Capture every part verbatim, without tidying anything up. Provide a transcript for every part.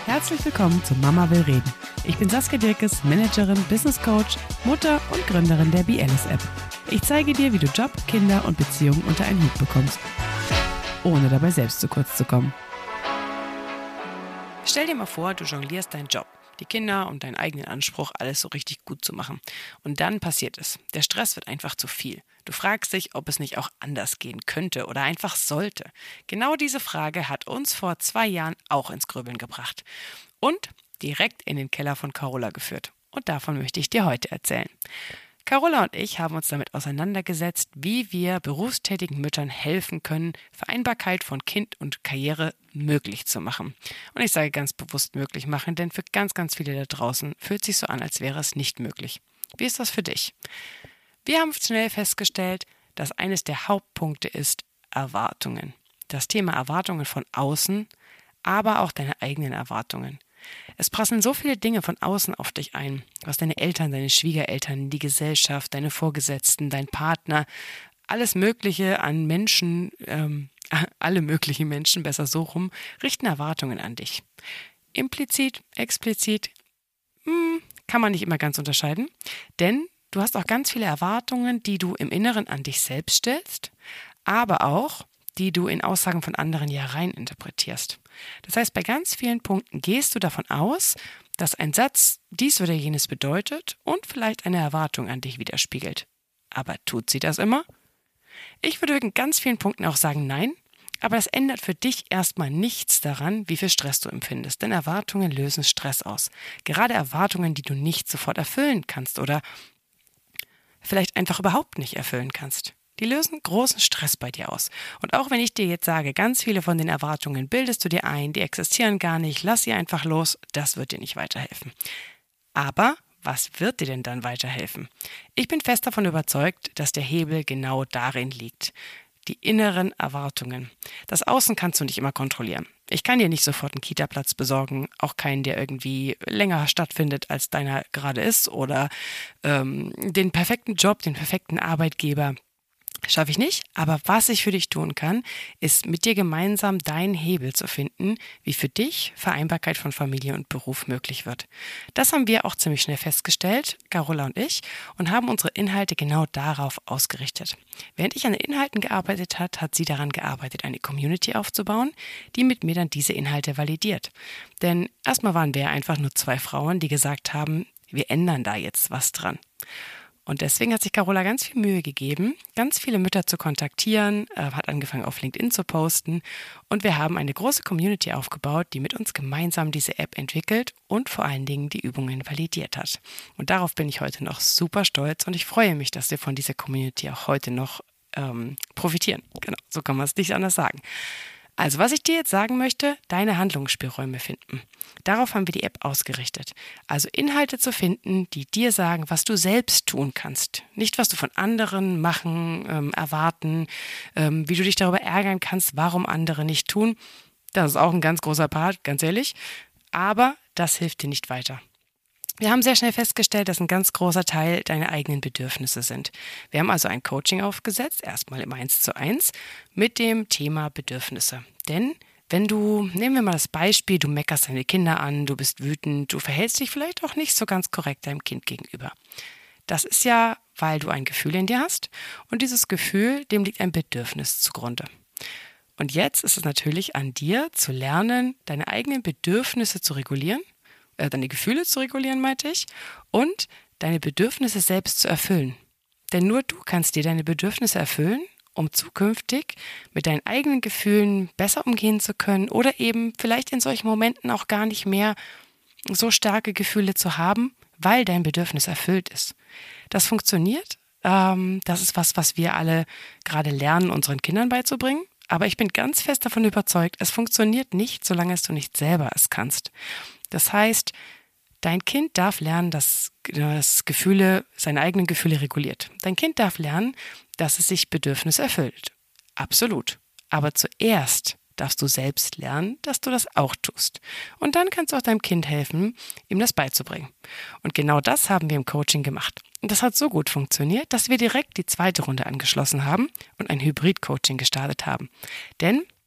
Herzlich willkommen zu Mama will reden. Ich bin Saskia Dirkes, Managerin, Business Coach, Mutter und Gründerin der Be Alice App. Ich zeige dir, wie du Job, Kinder und Beziehungen unter einen Hut bekommst, ohne dabei selbst zu kurz zu kommen. Stell dir mal vor, du jonglierst deinen Job, die Kinder und deinen eigenen Anspruch, alles so richtig gut zu machen. Und dann passiert es. Der Stress wird einfach zu viel. Du fragst dich, ob es nicht auch anders gehen könnte oder einfach sollte. Genau diese Frage hat uns vor zwei Jahren auch ins Grübeln gebracht und direkt in den Keller von Carola geführt. Und davon möchte ich dir heute erzählen. Carola und ich haben uns damit auseinandergesetzt, wie wir berufstätigen Müttern helfen können, Vereinbarkeit von Kind und Karriere möglich zu machen. Und ich sage ganz bewusst möglich machen, denn für ganz, ganz viele da draußen fühlt es sich so an, als wäre es nicht möglich. Wie ist das für dich? Wir haben schnell festgestellt, dass eines der Hauptpunkte ist Erwartungen. Das Thema Erwartungen von außen, aber auch deine eigenen Erwartungen. Es prasseln so viele Dinge von außen auf dich ein, was deine Eltern, deine Schwiegereltern, die Gesellschaft, deine Vorgesetzten, dein Partner, alles Mögliche an Menschen, ähm, alle möglichen Menschen, besser so rum, richten Erwartungen an dich. Implizit, explizit, hm, kann man nicht immer ganz unterscheiden, denn du hast auch ganz viele Erwartungen, die du im Inneren an dich selbst stellst, aber auch die du in Aussagen von anderen ja rein interpretierst. Das heißt, bei ganz vielen Punkten gehst du davon aus, dass ein Satz dies oder jenes bedeutet und vielleicht eine Erwartung an dich widerspiegelt. Aber tut sie das immer? Ich würde in ganz vielen Punkten auch sagen nein, aber das ändert für dich erstmal nichts daran, wie viel Stress du empfindest, denn Erwartungen lösen Stress aus. Gerade Erwartungen, die du nicht sofort erfüllen kannst oder vielleicht einfach überhaupt nicht erfüllen kannst. Die lösen großen Stress bei dir aus. Und auch wenn ich dir jetzt sage, ganz viele von den Erwartungen bildest du dir ein, die existieren gar nicht, lass sie einfach los, das wird dir nicht weiterhelfen. Aber was wird dir denn dann weiterhelfen? Ich bin fest davon überzeugt, dass der Hebel genau darin liegt. Die inneren Erwartungen. Das Außen kannst du nicht immer kontrollieren. Ich kann dir nicht sofort einen Kita-Platz besorgen, auch keinen, der irgendwie länger stattfindet, als deiner gerade ist, oder ähm, den perfekten Job, den perfekten Arbeitgeber. Schaffe ich nicht, aber was ich für dich tun kann, ist mit dir gemeinsam deinen Hebel zu finden, wie für dich Vereinbarkeit von Familie und Beruf möglich wird. Das haben wir auch ziemlich schnell festgestellt, Carola und ich, und haben unsere Inhalte genau darauf ausgerichtet. Während ich an den Inhalten gearbeitet hat, hat sie daran gearbeitet, eine Community aufzubauen, die mit mir dann diese Inhalte validiert. Denn erstmal waren wir einfach nur zwei Frauen, die gesagt haben, wir ändern da jetzt was dran. Und deswegen hat sich Carola ganz viel Mühe gegeben, ganz viele Mütter zu kontaktieren, äh, hat angefangen auf LinkedIn zu posten und wir haben eine große Community aufgebaut, die mit uns gemeinsam diese App entwickelt und vor allen Dingen die Übungen validiert hat. Und darauf bin ich heute noch super stolz und ich freue mich, dass wir von dieser Community auch heute noch ähm, profitieren. Genau, so kann man es nicht anders sagen. Also was ich dir jetzt sagen möchte, deine Handlungsspielräume finden. Darauf haben wir die App ausgerichtet. Also Inhalte zu finden, die dir sagen, was du selbst tun kannst. Nicht, was du von anderen machen, ähm, erwarten, ähm, wie du dich darüber ärgern kannst, warum andere nicht tun. Das ist auch ein ganz großer Part, ganz ehrlich. Aber das hilft dir nicht weiter. Wir haben sehr schnell festgestellt, dass ein ganz großer Teil deine eigenen Bedürfnisse sind. Wir haben also ein Coaching aufgesetzt, erstmal im eins zu eins, mit dem Thema Bedürfnisse. Denn wenn du, nehmen wir mal das Beispiel, du meckerst deine Kinder an, du bist wütend, du verhältst dich vielleicht auch nicht so ganz korrekt deinem Kind gegenüber. Das ist ja, weil du ein Gefühl in dir hast und dieses Gefühl, dem liegt ein Bedürfnis zugrunde. Und jetzt ist es natürlich an dir zu lernen, deine eigenen Bedürfnisse zu regulieren, deine Gefühle zu regulieren, meinte ich, und deine Bedürfnisse selbst zu erfüllen. Denn nur du kannst dir deine Bedürfnisse erfüllen, um zukünftig mit deinen eigenen Gefühlen besser umgehen zu können oder eben vielleicht in solchen Momenten auch gar nicht mehr so starke Gefühle zu haben, weil dein Bedürfnis erfüllt ist. Das funktioniert. Ähm, das ist was, was wir alle gerade lernen, unseren Kindern beizubringen. Aber ich bin ganz fest davon überzeugt, es funktioniert nicht, solange es du nicht selber es kannst. Das heißt, dein Kind darf lernen, dass das Gefühle, seine eigenen Gefühle reguliert. Dein Kind darf lernen, dass es sich Bedürfnisse erfüllt. Absolut. Aber zuerst darfst du selbst lernen, dass du das auch tust. Und dann kannst du auch deinem Kind helfen, ihm das beizubringen. Und genau das haben wir im Coaching gemacht. Und das hat so gut funktioniert, dass wir direkt die zweite Runde angeschlossen haben und ein Hybrid-Coaching gestartet haben. Denn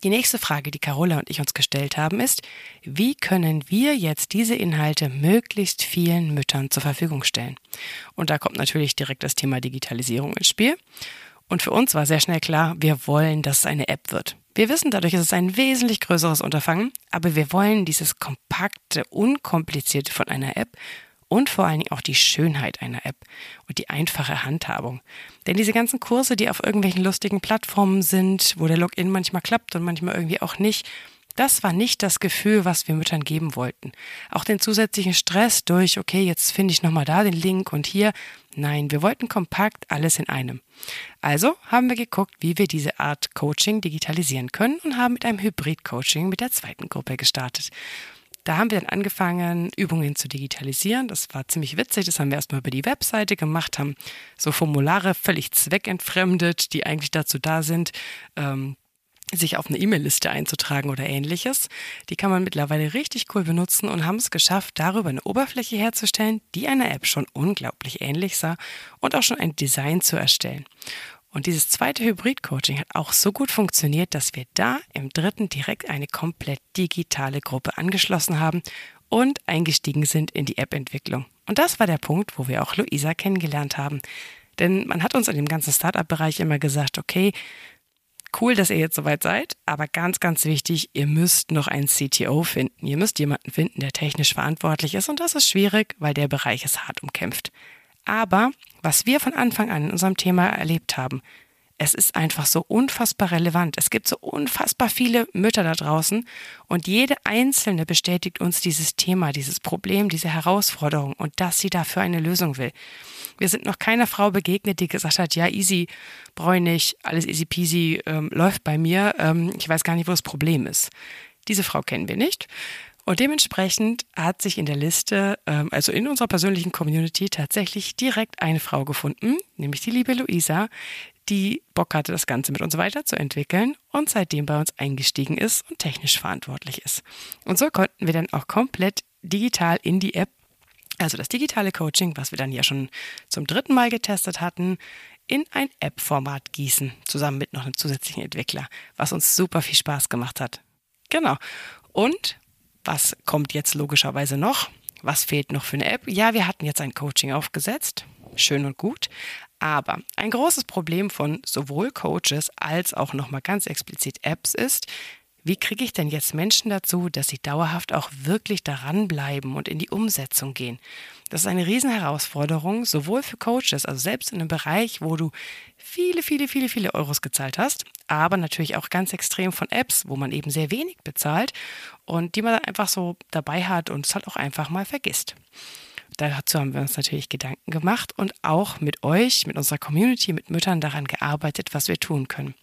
Die nächste Frage, die Carola und ich uns gestellt haben, ist, wie können wir jetzt diese Inhalte möglichst vielen Müttern zur Verfügung stellen? Und da kommt natürlich direkt das Thema Digitalisierung ins Spiel. Und für uns war sehr schnell klar, wir wollen, dass es eine App wird. Wir wissen, dadurch ist es ein wesentlich größeres Unterfangen, aber wir wollen dieses kompakte, unkomplizierte von einer App und vor allen Dingen auch die Schönheit einer App und die einfache Handhabung. Denn diese ganzen Kurse, die auf irgendwelchen lustigen Plattformen sind, wo der Login manchmal klappt und manchmal irgendwie auch nicht, das war nicht das Gefühl, was wir Müttern geben wollten. Auch den zusätzlichen Stress durch, okay, jetzt finde ich nochmal da den Link und hier. Nein, wir wollten kompakt alles in einem. Also haben wir geguckt, wie wir diese Art Coaching digitalisieren können und haben mit einem Hybrid-Coaching mit der zweiten Gruppe gestartet. Da haben wir dann angefangen, Übungen zu digitalisieren. Das war ziemlich witzig. Das haben wir erstmal über die Webseite gemacht, haben so Formulare völlig zweckentfremdet, die eigentlich dazu da sind, ähm, sich auf eine E-Mail-Liste einzutragen oder ähnliches. Die kann man mittlerweile richtig cool benutzen und haben es geschafft, darüber eine Oberfläche herzustellen, die einer App schon unglaublich ähnlich sah und auch schon ein Design zu erstellen. Und dieses zweite Hybrid-Coaching hat auch so gut funktioniert, dass wir da im dritten direkt eine komplett digitale Gruppe angeschlossen haben und eingestiegen sind in die App-Entwicklung. Und das war der Punkt, wo wir auch Luisa kennengelernt haben. Denn man hat uns in dem ganzen Startup-Bereich immer gesagt, okay, cool, dass ihr jetzt soweit seid, aber ganz, ganz wichtig, ihr müsst noch einen C T O finden. Ihr müsst jemanden finden, der technisch verantwortlich ist und das ist schwierig, weil der Bereich ist hart umkämpft. Aber was wir von Anfang an in unserem Thema erlebt haben, es ist einfach so unfassbar relevant. Es gibt so unfassbar viele Mütter da draußen und jede einzelne bestätigt uns dieses Thema, dieses Problem, diese Herausforderung und dass sie dafür eine Lösung will. Wir sind noch keiner Frau begegnet, die gesagt hat, ja easy, brauche ich nicht, alles easy peasy, ähm, läuft bei mir, ähm, ich weiß gar nicht, wo das Problem ist. Diese Frau kennen wir nicht. Und dementsprechend hat sich in der Liste, also in unserer persönlichen Community, tatsächlich direkt eine Frau gefunden, nämlich die liebe Luisa, die Bock hatte, das Ganze mit uns weiterzuentwickeln und seitdem bei uns eingestiegen ist und technisch verantwortlich ist. Und so konnten wir dann auch komplett digital in die App, also das digitale Coaching, was wir dann ja schon zum dritten Mal getestet hatten, in ein App-Format gießen, zusammen mit noch einem zusätzlichen Entwickler, was uns super viel Spaß gemacht hat. Genau. Und was kommt jetzt logischerweise noch? Was fehlt noch für eine App? Ja, wir hatten jetzt ein Coaching aufgesetzt. Schön und gut. Aber ein großes Problem von sowohl Coaches als auch nochmal ganz explizit Apps ist, wie kriege ich denn jetzt Menschen dazu, dass sie dauerhaft auch wirklich daran bleiben und in die Umsetzung gehen? Das ist eine Riesenherausforderung, sowohl für Coaches, also selbst in einem Bereich, wo du viele, viele, viele, viele Euros gezahlt hast, aber natürlich auch ganz extrem von Apps, wo man eben sehr wenig bezahlt und die man dann einfach so dabei hat und es halt auch einfach mal vergisst. Dazu haben wir uns natürlich Gedanken gemacht und auch mit euch, mit unserer Community, mit Müttern daran gearbeitet, was wir tun können.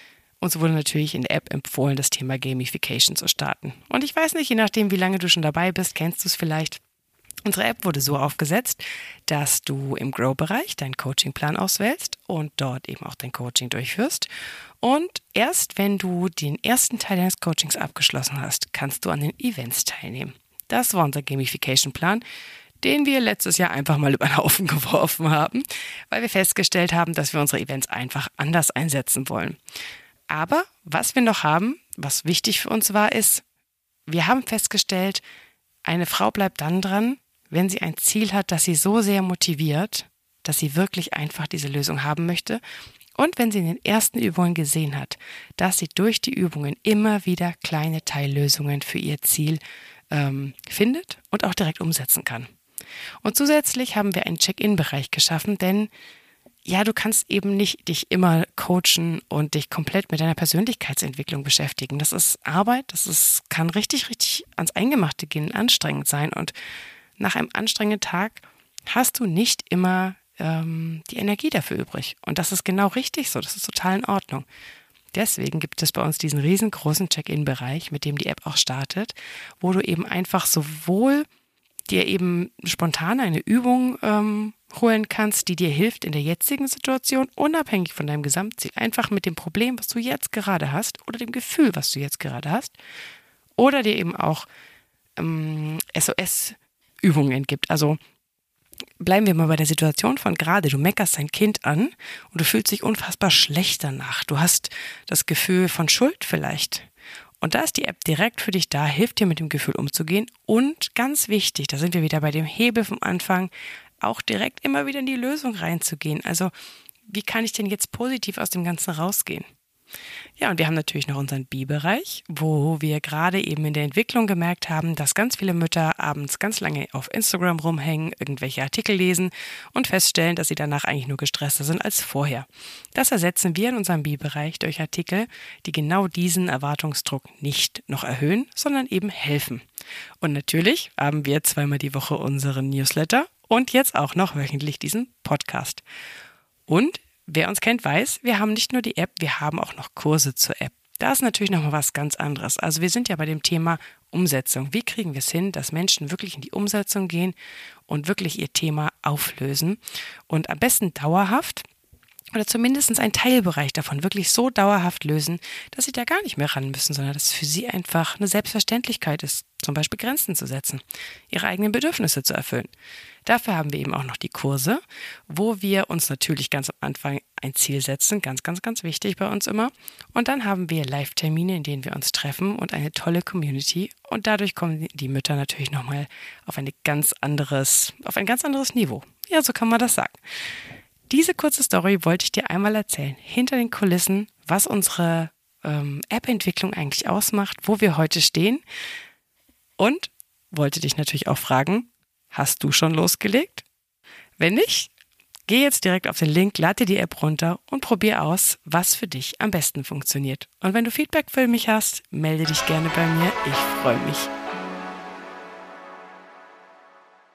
Uns wurde natürlich in der App empfohlen, das Thema Gamification zu starten. Und ich weiß nicht, je nachdem, wie lange du schon dabei bist, kennst du es vielleicht. Unsere App wurde so aufgesetzt, dass du im Grow-Bereich deinen Coachingplan auswählst und dort eben auch dein Coaching durchführst. Und erst wenn du den ersten Teil deines Coachings abgeschlossen hast, kannst du an den Events teilnehmen. Das war unser Gamification-Plan, den wir letztes Jahr einfach mal über den Haufen geworfen haben, weil wir festgestellt haben, dass wir unsere Events einfach anders einsetzen wollen. Aber was wir noch haben, was wichtig für uns war, ist, wir haben festgestellt, eine Frau bleibt dann dran, wenn sie ein Ziel hat, das sie so sehr motiviert, dass sie wirklich einfach diese Lösung haben möchte und wenn sie in den ersten Übungen gesehen hat, dass sie durch die Übungen immer wieder kleine Teillösungen für ihr Ziel ähm, findet und auch direkt umsetzen kann. Und zusätzlich haben wir einen Check-in-Bereich geschaffen, denn ja, du kannst eben nicht dich immer coachen und dich komplett mit deiner Persönlichkeitsentwicklung beschäftigen. Das ist Arbeit, das ist, kann richtig, richtig ans Eingemachte gehen, anstrengend sein. Und nach einem anstrengenden Tag hast du nicht immer ähm, die Energie dafür übrig. Und das ist genau richtig so, das ist total in Ordnung. Deswegen gibt es bei uns diesen riesengroßen Check-in-Bereich, mit dem die App auch startet, wo du eben einfach sowohl dir eben spontan eine Übung ähm, holen kannst, die dir hilft in der jetzigen Situation, unabhängig von deinem Gesamtziel, einfach mit dem Problem, was du jetzt gerade hast oder dem Gefühl, was du jetzt gerade hast, oder dir eben auch ähm, S O S-Übungen gibt. Also Bleiben wir mal bei der Situation von gerade. Du meckerst dein Kind an und du fühlst dich unfassbar schlecht danach. Du hast das Gefühl von Schuld vielleicht. Und da ist die App direkt für dich da, hilft dir mit dem Gefühl umzugehen und ganz wichtig, da sind wir wieder bei dem Hebel vom Anfang, auch direkt immer wieder in die Lösung reinzugehen. Also wie kann ich denn jetzt positiv aus dem Ganzen rausgehen? Ja, und wir haben natürlich noch unseren Bi-Bereich, wo wir gerade eben in der Entwicklung gemerkt haben, dass ganz viele Mütter abends ganz lange auf Instagram rumhängen, irgendwelche Artikel lesen und feststellen, dass sie danach eigentlich nur gestresster sind als vorher. Das ersetzen wir in unserem Bi-Bereich durch Artikel, die genau diesen Erwartungsdruck nicht noch erhöhen, sondern eben helfen. Und natürlich haben wir zweimal die Woche unseren Newsletter und jetzt auch noch wöchentlich diesen Podcast. Und wer uns kennt, weiß, wir haben nicht nur die App, wir haben auch noch Kurse zur App. Da ist natürlich nochmal was ganz anderes. Also wir sind ja bei dem Thema Umsetzung. Wie kriegen wir es hin, dass Menschen wirklich in die Umsetzung gehen und wirklich ihr Thema auflösen und am besten dauerhaft oder zumindest einen Teilbereich davon wirklich so dauerhaft lösen, dass sie da gar nicht mehr ran müssen, sondern dass es für sie einfach eine Selbstverständlichkeit ist, zum Beispiel Grenzen zu setzen, ihre eigenen Bedürfnisse zu erfüllen. Dafür haben wir eben auch noch die Kurse, wo wir uns natürlich ganz am Anfang ein Ziel setzen, ganz, ganz, ganz wichtig bei uns immer. Und dann haben wir Live-Termine, in denen wir uns treffen und eine tolle Community. Und dadurch kommen die Mütter natürlich nochmal auf eine ganz anderes, auf ein ganz anderes Niveau. Ja, so kann man das sagen. Diese kurze Story wollte ich dir einmal erzählen, hinter den Kulissen, was unsere ähm, App-Entwicklung eigentlich ausmacht, wo wir heute stehen und wollte dich natürlich auch fragen, hast du schon losgelegt? Wenn nicht, geh jetzt direkt auf den Link, lad dir die App runter und probier aus, was für dich am besten funktioniert. Und wenn du Feedback für mich hast, melde dich gerne bei mir, ich freue mich.